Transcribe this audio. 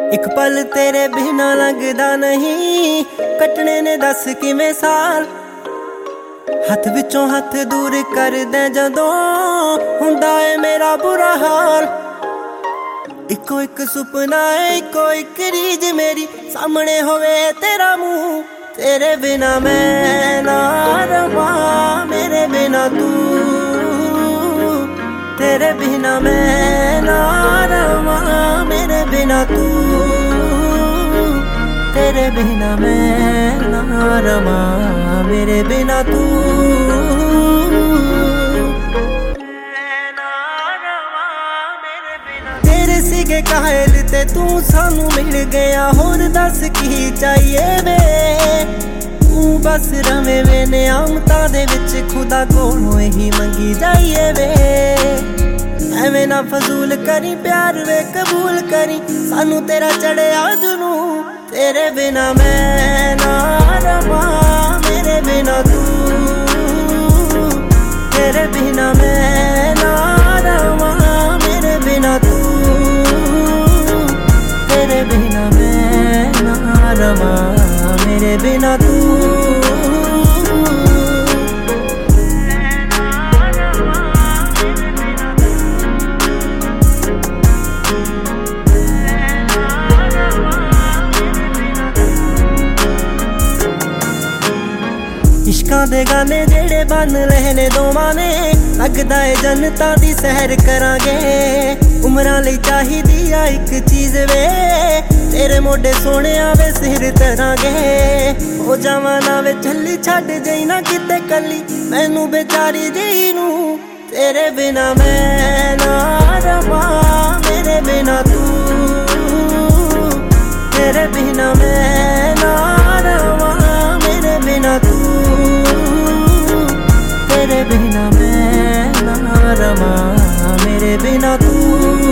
ਇੱਕ ਪਲ ਤੇਰੇ ਬਿਨਾ ਲੰਘਦਾ ਨਹੀਂ, ਕੱਟਣੇ ਨੇ ਦੱਸ ਕਿਵੇਂ ਸਾਲ। ਹੱਥ ਵਿੱਚੋਂ ਹੱਥ ਦੂਰ ਕਰਦੇ ਜਦੋਂ ਹੁੰਦਾ ਏ ਮੇਰਾ ਬੁਰਾ ਹਾਲ। ਇੱਕੋ ਇੱਕ ਸੁਪਨਾ ਏ, ਇੱਕੋ ਇੱਕ ਰੀਝ ਮੇਰੀ, ਸਾਹਮਣੇ ਹੋਵੇ ਤੇਰਾ ਮੂੰਹ। ਤੇਰੇ ਬਿਨਾ ਮੈਂ ਨਾ ਰਵਾਂ, ਮੇਰੇ ਬਿਨਾ ਤੂੰ। तेरे बिना मैं ना रवां, मेरे बिना तू। तेरे बिना मैं ना रवां, मेरे बिना तू। तेरे सीगे कायल ते तू सानू मिल गया, होर दस की चाहिए वे। तू बस रवे वे नियामतां दे विच, खुदा कोलों ही मंगी जाइए वे। ਐਵੇਂ ਨਾ ਫਜ਼ੂਲ ਕਰੀ, ਪਿਆਰ ਵੇ ਕਬੂਲ ਕਰੀ, ਸਾਨੂੰ ਤੇਰਾ ਚੜਿਆ ਜਨੂੰ। ਤੇਰੇ ਬਿਨਾ ਮੈਂ ਨਾ ਰਵਾਂ, ਮੇਰੇ ਬਿਨਾ ਤੂੰ। ਤੇਰੇ ਬਿਨਾ ਮੈਂ ਨਾ ਰਵਾਂ, ਮੇਰੇ ਬਿਨਾ ਤੂੰ। ਤੇਰੇ ਬਿਨਾ ਮੈਂ ਨਾ ਰਵਾਂ, ਮੇਰੇ ਬਿਨਾ ਤੂੰ। इश्कां दे गाने जेड़े बन लहे ने दोवां ने, लगदा ए जन्नतां दी सैर करांगे। उमरां लई चाहिदी आ इक चीज़ वे, तेरे मोढे सोहणिया वे सिर धरांगे। हो जावां ना वे झल्ली, छड्ड जई ना किते कल्ली मैनू बेचारी जई नूं। तेरे बिना मैं ना रवां, मेरे बिना तू। तेरे बिना मैं ना रवां, मेरे बिना तू। तेरे बिना मैं ना रवां, मेरे बिना तू।